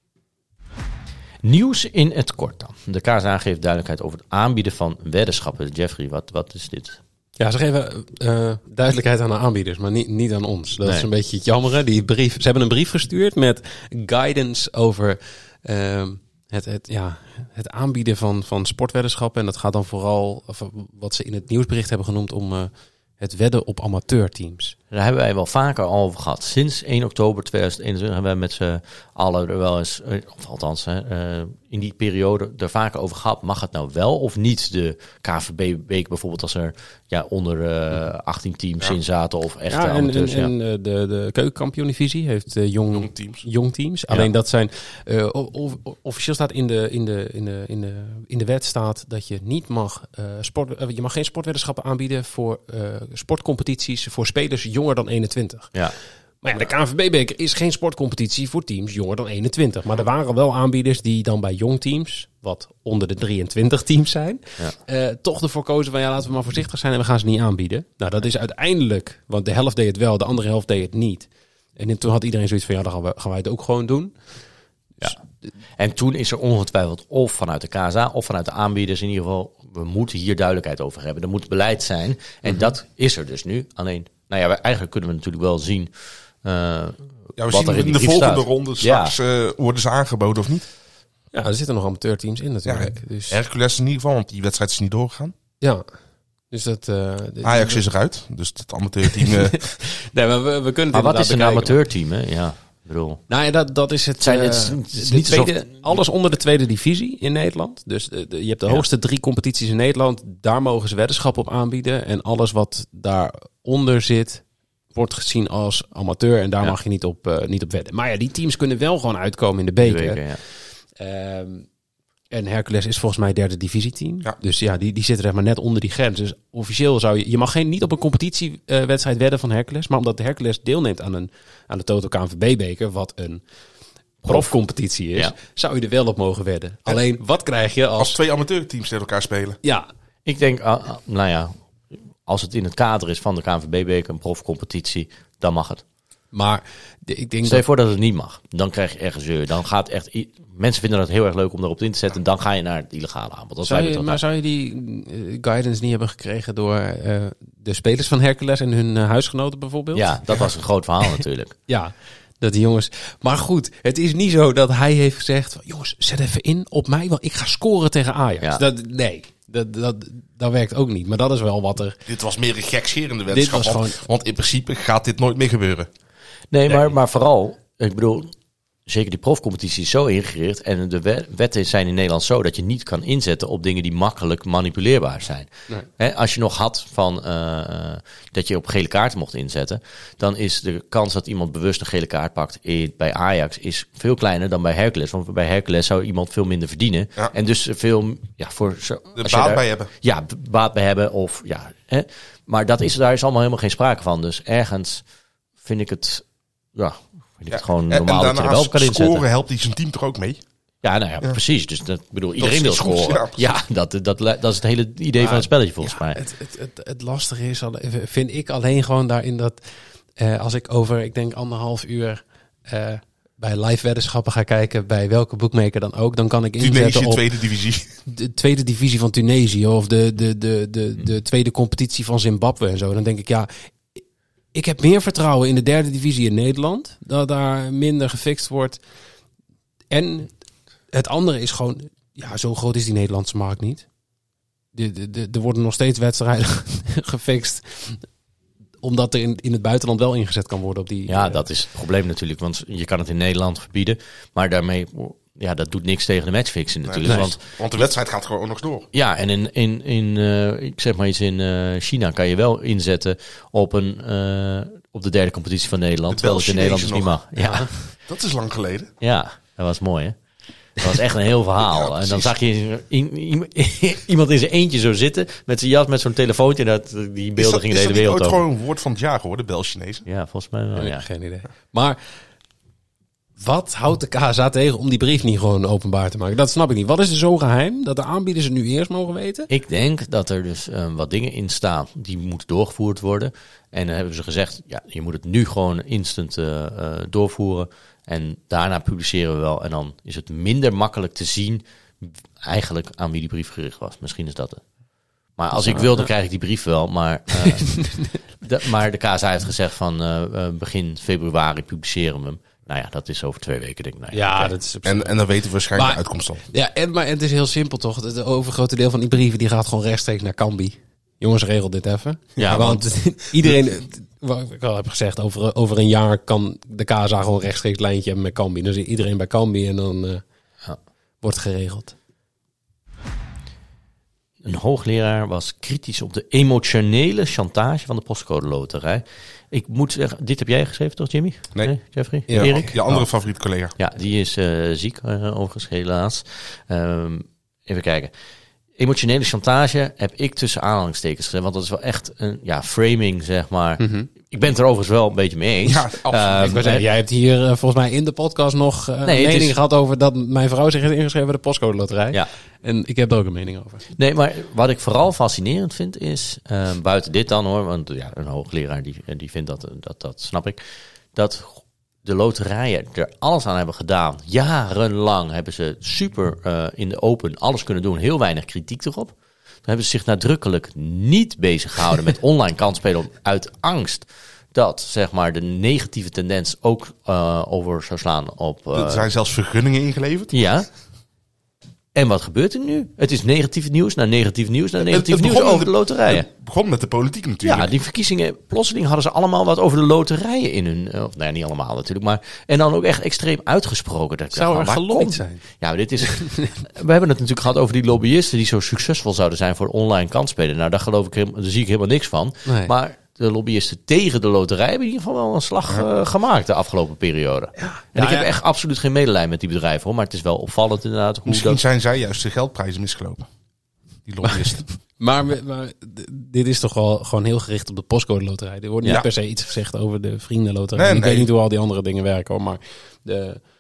Nieuws in het kort dan. De K S A geeft duidelijkheid over het aanbieden van weddenschappen. Jeffrey, wat, wat is dit? Ja, ze geven uh, duidelijkheid aan de aanbieders, maar niet, niet aan ons. Dat nee. is een beetje het jammere. Die brief, ze hebben een brief gestuurd met guidance over uh, het, het, ja, het aanbieden van, van sportweddenschappen. En dat gaat dan vooral, of wat ze in het nieuwsbericht hebben genoemd, om uh, het wedden op amateurteams. Daar hebben wij wel vaker al over gehad. Sinds één oktober tweeduizend eenentwintig hebben wij met z'n allen er wel eens, of althans hè, uh, in die periode er vaker over gehad. Mag het nou wel of niet? De K V B-week bijvoorbeeld, als er ja, onder uh, achttien teams ja. in zaten of echt ja, amateurs. En, en, ja. en de, de keukenkampioen-divisie heeft uh, jong, jong teams. Jong teams. Alleen ja. dat zijn, uh, of, officieel staat in de, in, de, in, de, in, de, in de wet staat dat je niet mag, uh, sport, uh, je mag geen sportweddenschappen aanbieden voor uh, sportcompetities voor spelers jonger dan eenentwintig. Ja. Maar ja, de K N V B-beker is geen sportcompetitie voor teams jonger dan eenentwintig. Maar er waren wel aanbieders die dan bij jong teams, wat onder de drieëntwintig teams zijn, ja. uh, toch ervoor kozen van ja, laten we maar voorzichtig zijn en we gaan ze niet aanbieden. Nou, dat is uiteindelijk, want de helft deed het wel, de andere helft deed het niet. En toen had iedereen zoiets van ja, dan gaan, we, gaan wij het ook gewoon doen. Ja. En toen is er ongetwijfeld of vanuit de K S A of vanuit de aanbieders in ieder geval, we moeten hier duidelijkheid over hebben. Er moet beleid zijn. En mm-hmm. dat is er dus nu. Alleen, nou ja, eigenlijk kunnen we natuurlijk wel zien uh, ja, we wat zien er in in de volgende staat. ronde straks ja. uh, worden ze aangeboden of niet. Ja, er zitten nog amateurteams in natuurlijk. Ja, dus... Hercules in ieder geval, want die wedstrijd is niet doorgegaan. Ja. Dus dat, uh, Ajax is eruit, dus het amateurteam... Uh... nee, maar we, we kunnen maar wat is een bekijken. amateurteam, hè? Ja. Bedoel. Nou ja, dat, dat is het. Zijn uh, het, het is niet tweede, alsof... alles onder de tweede divisie in Nederland. Dus de, de, je hebt de ja. hoogste drie competities in Nederland. Daar mogen ze weddenschappen op aanbieden. En alles wat daaronder zit, wordt gezien als amateur. En daar ja. mag je niet op, uh, niet op wedden. Maar ja, die teams kunnen wel gewoon uitkomen in de beker. De beker ja. um, en Hercules is volgens mij derde divisieteam. Ja. Dus ja, die, die zitten er maar net onder die grens. Dus officieel zou je... Je mag geen, niet op een competitiewedstrijd uh, wedden van Hercules. Maar omdat Hercules deelneemt aan, een, aan de Toto K N V B-beker... wat een profcompetitie is, Ja. zou je er wel op mogen wedden. Alleen, wat krijg je als... Als twee amateurteams tegen elkaar spelen. Ja, Ik denk, uh, uh, nou ja, als het in het kader is van de K N V B-beker, een profcompetitie, dan mag het. maar de, ik denk Stel je dat... voor dat het niet mag. Dan krijg je echt gezeur. Dan gaat echt... i- Mensen vinden het heel erg leuk om daarop in te zetten. Dan ga je naar het illegale aanbod. Dat Zou lijkt je, me maar toch zou je die uh, guidance niet hebben gekregen door uh, de spelers van Hercules en hun uh, huisgenoten bijvoorbeeld? Ja, dat was een groot verhaal natuurlijk. Ja, dat die jongens... Maar goed, het is niet zo dat hij heeft gezegd... van, jongens, zet even in op mij, want ik ga scoren tegen Ajax. Ja. Dat, nee, dat, dat, dat werkt ook niet. Maar dat is wel wat er... Dit was meer een gekscherende Dit weddenschap. was Want, gewoon- want in principe gaat dit nooit meer gebeuren. Nee, maar, maar vooral, ik bedoel, zeker die profcompetitie is zo ingericht. En de we- wetten zijn in Nederland zo dat je niet kan inzetten op dingen die makkelijk manipuleerbaar zijn. Nee. Hè, als je nog had van uh, dat je op gele kaarten mocht inzetten, dan is de kans dat iemand bewust een gele kaart pakt in, bij Ajax is veel kleiner dan bij Hercules. Want bij Hercules zou iemand veel minder verdienen. Ja. En dus veel, ja, voor zo, De als je baat daar- bij hebben. Ja, b- baat bij hebben of ja. Hè, maar dat is, daar is allemaal helemaal geen sprake van. Dus ergens vind ik het, ja, vind ik het gewoon En- normaal en dat je er wel op kan daarnaast inzetten. scoren helpt hij zijn team toch ook mee? Ja, nou ja, precies. Dus dat, ik bedoel, iedereen wil is goed, scoren. ja. Ja, dat, dat, dat is het hele idee Maar, van het spelletje volgens ja, mij. Het, het, het, het lastige is, al- vind ik alleen gewoon daarin dat... Uh, als ik over, ik denk anderhalf uur... Uh, bij live weddenschappen ga kijken, bij welke boekmaker dan ook, dan kan ik inzetten Tunesië, op tweede divisie. de tweede divisie van Tunesië of de, de, de, de, de tweede competitie van Zimbabwe en zo. Dan denk ik, ja, ik heb meer vertrouwen in de derde divisie in Nederland, dat daar minder gefixt wordt. En het andere is gewoon, ja, zo groot is die Nederlandse markt niet. De, de, de, er worden nog steeds wedstrijden gefixt, omdat er in, in het buitenland wel ingezet kan worden op die... Ja, uh, dat is het probleem natuurlijk. Want je kan het in Nederland verbieden. Maar daarmee, ja, dat doet niks tegen de matchfixing natuurlijk. Nee, Want Want de wedstrijd gaat gewoon nog door. ja, en in, in, in uh, ik zeg maar iets, in uh, China kan je wel inzetten op, een, uh, op de derde competitie van Nederland. De Terwijl het in Nederland dus niet mag. Belchinezen Ja. Dat is lang geleden. ja, dat was mooi hè. Dat was echt een heel verhaal. Ja, en dan precies. zag je in, in, iemand in zijn eentje zo zitten met zijn jas met zo'n telefoontje. Dat, die beelden Is dat, gingen is de dat hele niet wereld ooit over. gewoon een woord van het jaar geworden, Belchinezen? Ja, volgens mij wel. Ja, Ja. geen idee. Maar wat houdt de K S A tegen om die brief niet gewoon openbaar te maken? Dat snap ik niet. Wat is er zo geheim dat de aanbieders het nu eerst mogen weten? Ik denk dat er dus uh, wat dingen in staan die moeten doorgevoerd worden. En dan hebben ze gezegd, ja, je moet het nu gewoon instant uh, uh, doorvoeren. En daarna publiceren we wel. En dan is het minder makkelijk te zien eigenlijk aan wie die brief gericht was. Misschien is dat het. Maar als ik wil, dan krijg ik die brief wel. Maar, uh, de, maar de K S A heeft gezegd van uh, uh, begin februari publiceren we hem. Nou ja, dat is over twee weken denk ik. Nou, Ja, okay. dat is En, en dan weten we waarschijnlijk Maar- de uitkomst al. Ja, en, maar het is heel simpel toch? Het overgrote deel van die brieven die gaat gewoon rechtstreeks naar Cambi. Jongens, regel dit even. Ja, want iedereen, wat ik al heb gezegd, over, over een jaar kan de K S A gewoon rechtstreeks lijntje hebben met Cambi. Dan zit iedereen bij Cambi en dan uh, Ja. wordt geregeld. Een hoogleraar was kritisch op de emotionele chantage van de postcode loterij. Ik moet zeggen, dit heb jij geschreven toch, Jimmy? Nee. Jeffrey? Ja. Erik? Je andere Oh. favoriete collega. Ja, die is uh, ziek, uh, overigens, helaas. Um, even kijken. Emotionele chantage heb ik tussen aanhalingstekens gezet, want dat is wel echt een ja, framing, zeg maar. Mm-hmm. Ik ben het er overigens wel een beetje mee eens. Ja, absoluut. Um, Ik wou zeggen, jij hebt hier uh, volgens mij in de podcast nog uh, Nee, een het mening is- gehad over dat mijn vrouw zich heeft ingeschreven bij de postcode loterij. Ja. En ik heb daar ook een mening over. Nee, maar wat ik vooral fascinerend vind is, uh, buiten dit dan hoor, want ja, een hoogleraar die, die vindt dat, dat, dat snap ik, dat de loterijen er alles aan hebben gedaan. Jarenlang hebben ze super uh, in de open alles kunnen doen, heel weinig kritiek erop. Dan hebben ze zich nadrukkelijk niet bezig gehouden met online kansspelen uit angst dat zeg maar de negatieve tendens ook uh, over zou slaan op... Uh, Er zijn zelfs vergunningen ingeleverd. ja. En wat gebeurt er nu? Het is negatief nieuws naar negatief nieuws naar negatief Het- het nieuws begon over de met- loterijen. Het begon met de politiek natuurlijk. Ja, die verkiezingen, plotseling hadden ze allemaal wat over de loterijen in hun... Uh, nou ja, niet allemaal natuurlijk, maar... En dan ook echt extreem uitgesproken. Dat ik dacht Zou van, er waar gelobbyd komt- zijn? Ja, maar dit is... We hebben het natuurlijk gehad over die lobbyisten die zo succesvol zouden zijn voor online kansspelen. Nou, daar geloof ik helemaal, daar zie ik helemaal niks van. Nee. Maar de lobbyisten tegen de loterij hebben in ieder geval wel een slag uh, gemaakt de afgelopen periode. En Ja, ik heb ja. echt absoluut geen medelijden met die bedrijven, hoor. Maar het is wel opvallend inderdaad hoe Misschien dat... zijn zij juist de geldprijzen misgelopen. Die lobbyisten. Maar, maar d- dit is toch wel gewoon heel gericht op de postcode loterij. Er wordt niet Ja. per se iets gezegd over de vriendenloterij. Nee, ik nee. weet niet hoe al die andere dingen werken hoor, maar de... Ik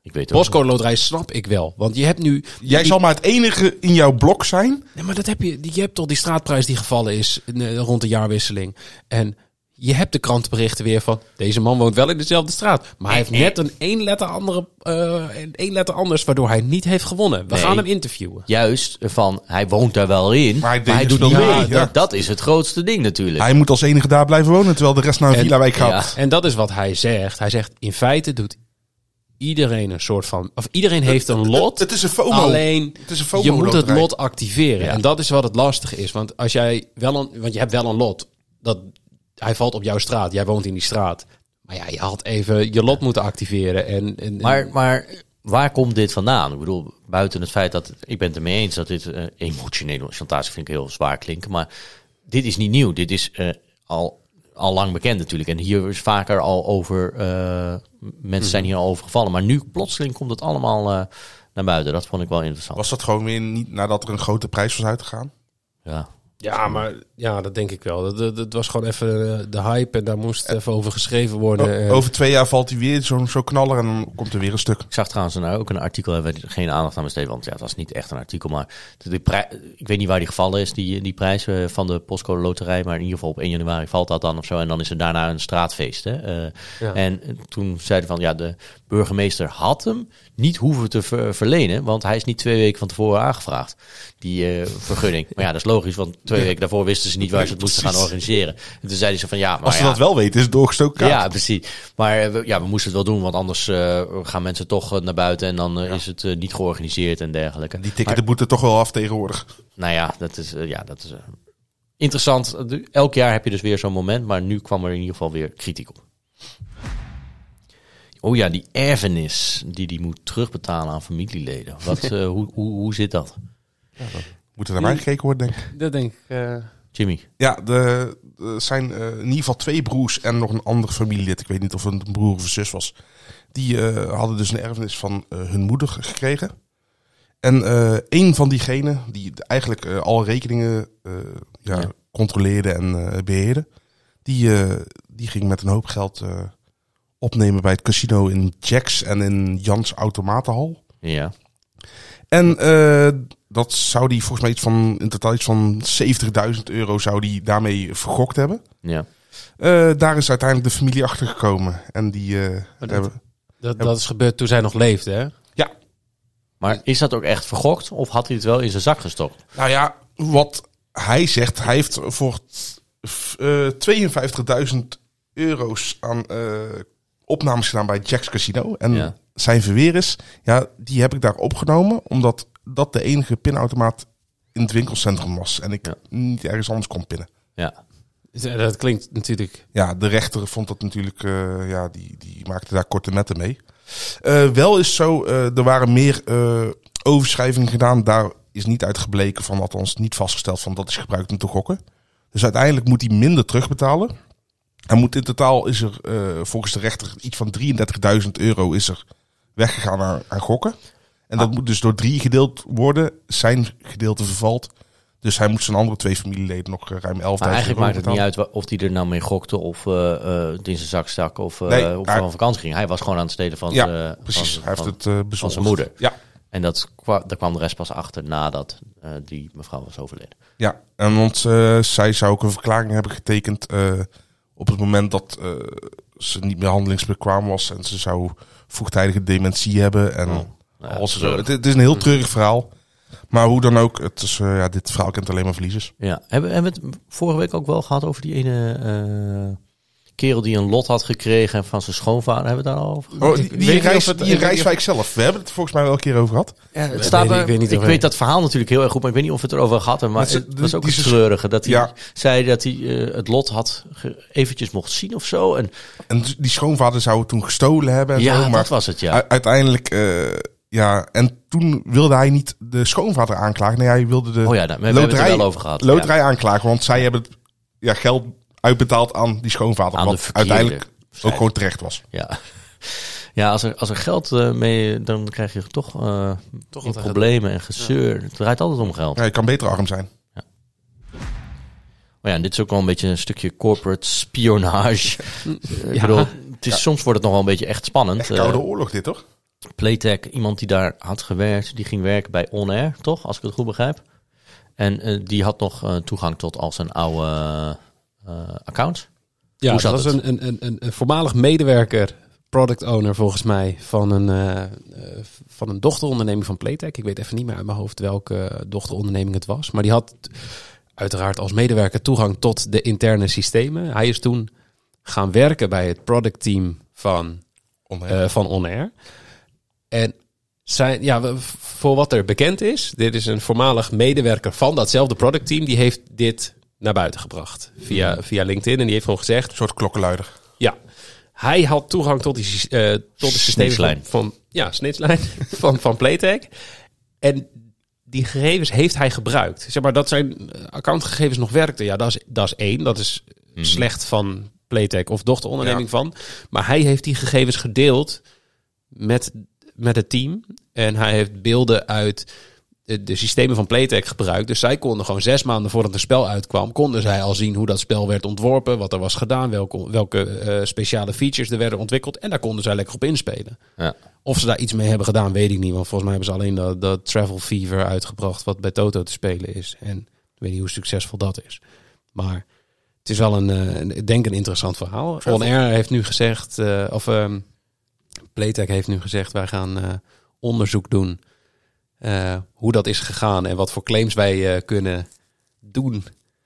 Ik weet het ook. Postcode loterij snap ik wel. Want je hebt nu... Jij die- zal maar het enige in jouw blok zijn. Nee, maar dat heb je. Je hebt toch die straatprijs die gevallen is eh, rond de jaarwisseling. En je hebt de krantenberichten weer van... Deze man woont wel in dezelfde straat. Maar hij heeft net een één letter, andere, uh, één letter anders... waardoor hij niet heeft gewonnen. We Nee. gaan hem interviewen. Juist van, hij woont daar wel in, Maar hij maar deed hij dus doet niet wel mee. mee, ja. Dat, dat is het grootste ding natuurlijk. Hij moet als enige daar blijven wonen, terwijl de rest naar een En- villa-wijk gaat. ja. En dat is wat hij zegt. Hij zegt, in feite doet iedereen een soort van... Of iedereen heeft een lot. Het is een FOMO. Alleen, Het is een FOMO je moet het loterij. lot activeren. Ja. En dat is wat het lastig is. Want als jij wel een... Want je hebt wel een lot. Dat, hij valt op jouw straat. Jij woont in die straat. Maar ja, je had even je lot moeten activeren. En, en, Maar, maar waar komt dit vandaan? Ik bedoel, buiten het feit dat... Ik ben het ermee eens dat dit uh, emotionele chantage vind ik heel zwaar klinken. Maar dit is niet nieuw. Dit is uh, al, al lang bekend natuurlijk. En hier is vaker al over... Uh, mensen zijn hier al over gevallen. Maar nu plotseling komt het allemaal uh, naar buiten. Dat vond ik wel interessant. Was dat gewoon weer niet nadat er een grote prijs was uitgegaan? Ja. Ja, maar ja, dat denk ik wel. Dat, dat, dat was gewoon even de hype en daar moest even over geschreven worden. O- over twee jaar valt hij weer zo'n zo knaller en dan komt er weer een stuk. Ik zag trouwens nou ook een artikel, hebben we geen aandacht aan besteed, want ja, het was niet echt een artikel, maar de, de prij- ik weet niet waar die gevallen is, die, die prijs uh, van de postcode loterij, maar in ieder geval op één januari valt dat dan of zo en dan is er daarna een straatfeest. Hè? Uh, Ja. En toen zeiden van, ja, de burgemeester had hem niet hoeven te ver- verlenen, want hij is niet twee weken van tevoren aangevraagd, die uh, vergunning. Maar ja, dat is logisch, want twee weken daarvoor wisten ze niet waar ze het moesten gaan organiseren. En toen zeiden ze van, ja, maar Als ze ja, dat wel weten, is het doorgestoken kaart. ja, precies. Maar uh, we, ja, we moesten het wel doen, want anders uh, gaan mensen toch uh, naar buiten en dan uh, ja. is het uh, niet georganiseerd en dergelijke. Die tikken de boete toch wel af tegenwoordig. Nou ja, dat is, uh, ja, dat is uh, interessant. Elk jaar heb je dus weer zo'n moment, maar nu kwam er in ieder geval weer kritiek op. Oh ja, die erfenis die die moet terugbetalen aan familieleden. Wat, uh, hoe, hoe, hoe zit dat? Ja, dan moet er naar mij gekeken worden, denk ik. Dat denk ik. Uh... Jimmy? Ja, er zijn uh, in ieder geval twee broers en nog een andere familielid. Ik weet niet of het een broer of een zus was. Die uh, hadden dus een erfenis van uh, hun moeder gekregen. En uh, een van diegenen, die eigenlijk uh, alle rekeningen uh, ja, ja. controleerde en uh, beheerde, die, uh, die ging met een hoop geld uh, opnemen bij het casino in Jacks en in Jans Automatenhal. Ja. En uh, dat zou die volgens mij iets van, in totaal iets van zeventigduizend euro zou die daarmee vergokt hebben. Ja. Uh, daar is uiteindelijk de familie achter gekomen. En die uh, dat, hebben... dat, dat is gebeurd toen zij nog leefde, hè? Ja. Maar is dat ook echt vergokt of had hij het wel in zijn zak gestopt? Nou ja, wat hij zegt, hij heeft voor uh, tweeënvijftigduizend euro's aan uh, opnames gedaan bij Jack's Casino. En ja. zijn verweer is, ja, die heb ik daar opgenomen, omdat dat de enige pinautomaat in het winkelcentrum was. En ik ja. niet ergens anders kon pinnen. Ja. Dat klinkt natuurlijk... Ja, de rechter vond dat natuurlijk, uh, ja, die, die maakte daar korte metten mee. Uh, wel is zo, uh, er waren meer uh, overschrijvingen gedaan. Daar is niet uitgebleken van, althans niet vastgesteld van dat is gebruikt om te gokken. Dus uiteindelijk moet hij minder terugbetalen. Hij moet in totaal is er uh, volgens de rechter iets van drieëndertigduizend euro is er weggegaan aan, aan gokken. En dat ah. moet dus door drie gedeeld worden. Zijn gedeelte vervalt. Dus hij moet zijn andere twee familieleden nog ruim elfduizend euro. Maar eigenlijk maakt het niet uit of hij er nou mee gokte of uh, uh, het in zijn zak stak of uh, nee, op hij... van vakantie ging. Hij was gewoon aan het stelen van, ja, zijn, precies. van, hij heeft van, het uh, van zijn moeder. Ja. En dat, daar kwam de rest pas achter nadat uh, die mevrouw was overleden. Ja, en want uh, zij zou ook een verklaring hebben getekend uh, op het moment dat uh, ze niet meer handelingsbekwaam was. En ze zou vroegtijdige dementie hebben. En oh, ja, alles zo. Het, het is een heel treurig verhaal. Maar hoe dan ook, het is, uh, ja, dit verhaal kent alleen maar verliezers. Ja, hebben, hebben we het vorige week ook wel gehad over die ene uh, kerel die een lot had gekregen van zijn schoonvader? Hebben we het daar al over gehad? Oh, die, die, reis, het, die Rijswijk zelf. We hebben het volgens mij wel een keer over gehad. Ja, het staat weet er, ik weet, niet ik weet dat verhaal natuurlijk heel erg goed, maar ik weet niet of we het erover gehad hebben. Maar ze, het was ook die, een treurige dat hij ja. zei dat hij uh, het lot had ge, eventjes mocht zien of zo. En, en die schoonvader zou het toen gestolen hebben. En ja, zo, maar dat was het, ja. U, uiteindelijk... Uh, Ja, en toen wilde hij niet de schoonvader aanklagen. Nee, hij wilde de oh ja, nou, we loterij, hebben het er wel over gehad. loterij ja. aanklagen. Want zij hebben het, ja, geld uitbetaald aan die schoonvader. Aan wat uiteindelijk ook gewoon terecht was. Ja, ja als, er, als er geld uh, mee... dan krijg je toch, uh, toch problemen en gezeur. Ja. Het draait altijd om geld. Ja, je kan beter arm zijn. Ja. Maar ja, en dit is ook wel een beetje een stukje corporate spionage. Ja. Ik bedoel, het is, ja. soms wordt het nog wel een beetje echt spannend. Echt koude oorlog dit, toch? Playtech, iemand die daar had gewerkt, die ging werken bij On Air, toch? Als ik het goed begrijp. En uh, die had nog uh, toegang tot al zijn oude uh, accounts. Ja, Hoe zat dat was het? een, een, een, een voormalig medewerker, product owner volgens mij, van een, uh, uh, van een dochteronderneming van Playtech. Ik weet even niet meer uit mijn hoofd welke dochteronderneming het was. Maar die had uiteraard als medewerker toegang tot de interne systemen. Hij is toen gaan werken bij het productteam van On Air. uh, van On Air. En zijn, ja, voor wat er bekend is, dit is een voormalig medewerker van datzelfde productteam, die heeft dit naar buiten gebracht via, via LinkedIn. En die heeft gewoon gezegd, Een soort klokkenluider. ja, hij had toegang tot, die, uh, tot de systemen van, Snitslijn. van, ja, snitslijn van, van Playtech. En die gegevens heeft hij gebruikt. Zeg maar, dat zijn accountgegevens nog werkten. Ja, dat is, dat is één. Dat is Mhm. slecht van Playtech of dochteronderneming Ja. van. Maar hij heeft die gegevens gedeeld met, met het team. En hij heeft beelden uit de, de systemen van Playtech gebruikt. Dus zij konden gewoon zes maanden voordat het spel uitkwam, konden zij al zien hoe dat spel werd ontworpen, wat er was gedaan, welke, welke uh, speciale features er werden ontwikkeld. En daar konden zij lekker op inspelen. Ja. Of ze daar iets mee hebben gedaan, weet ik niet. Want volgens mij hebben ze alleen dat, dat Travel Fever uitgebracht, wat bij Toto te spelen is. En ik weet niet hoe succesvol dat is. Maar het is wel een, uh, een ik denk een interessant verhaal. Travel. On Air heeft nu gezegd, uh, of um, Playtech heeft nu gezegd, wij gaan uh, onderzoek doen uh, hoe dat is gegaan en wat voor claims wij uh, kunnen doen.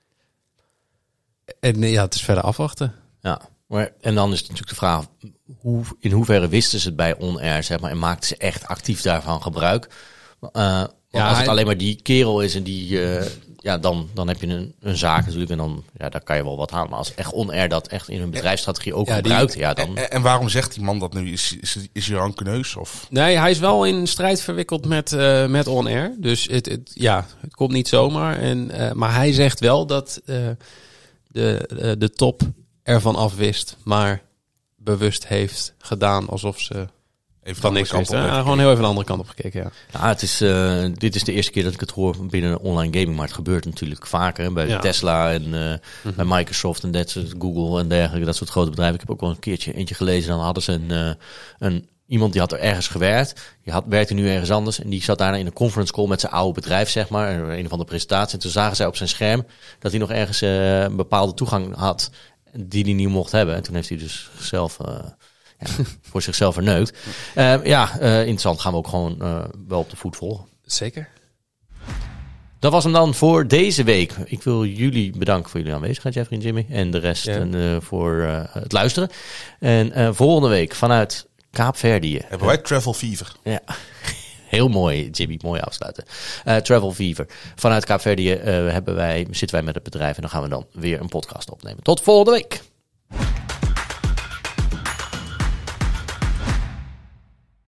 En uh, ja, het is verder afwachten. Ja, maar, en dan is het natuurlijk de vraag, hoe, in hoeverre wisten ze het bij On Air, zeg maar, en maakten ze echt actief daarvan gebruik? Uh, want Ja, als het hij- alleen maar die kerel is en die, uh, ja, dan, dan heb je een, een zaak natuurlijk en dan, ja, daar kan je wel wat halen. Maar als echt On Air dat echt in hun bedrijfsstrategie ook Ja, die- gebruikt, ja, dan... En, en waarom zegt die man dat nu? Is, is, is hij rankeneus? Of? Nee, hij is wel in strijd verwikkeld met, uh, met On Air. Dus het, het, ja, het komt niet zomaar. En, uh, maar hij zegt wel dat uh, de, uh, de top ervan afwist, maar bewust heeft gedaan alsof ze Even van de niks andere wisten. kant op Uh, even gewoon heel even de andere kant op gekeken, ja. Nou, het is, uh, dit is de eerste keer dat ik het hoor binnen online gaming, maar het gebeurt natuurlijk vaker. Hè, bij Ja. Tesla en uh, bij Microsoft en dat soort, Google en dergelijke, dat soort grote bedrijven. Ik heb ook wel een keertje eentje gelezen, dan hadden ze een, uh, een iemand die had er ergens gewerkt, die had, werkte nu ergens anders en die zat daarna in een conference call met zijn oude bedrijf, zeg maar, een of andere presentatie. En toen zagen zij op zijn scherm dat hij nog ergens uh, een bepaalde toegang had die hij niet mocht hebben. En toen heeft hij dus zelf... Uh, Ja, voor zichzelf verneukt. Uh, ja, uh, interessant. Gaan we ook gewoon uh, wel op de voet volgen. Zeker. Dat was hem dan voor deze week. Ik wil jullie bedanken voor jullie aanwezigheid, Jeffrey en Jimmy. En de rest Ja. en, uh, voor uh, het luisteren. En uh, volgende week vanuit Kaapverdië. Hebben wij Travel Fever. Ja, heel mooi, Jimmy. Mooi afsluiten. Uh, Travel Fever. Vanuit Kaapverdië uh, hebben wij, zitten wij met het bedrijf. En dan gaan we dan weer een podcast opnemen. Tot volgende week.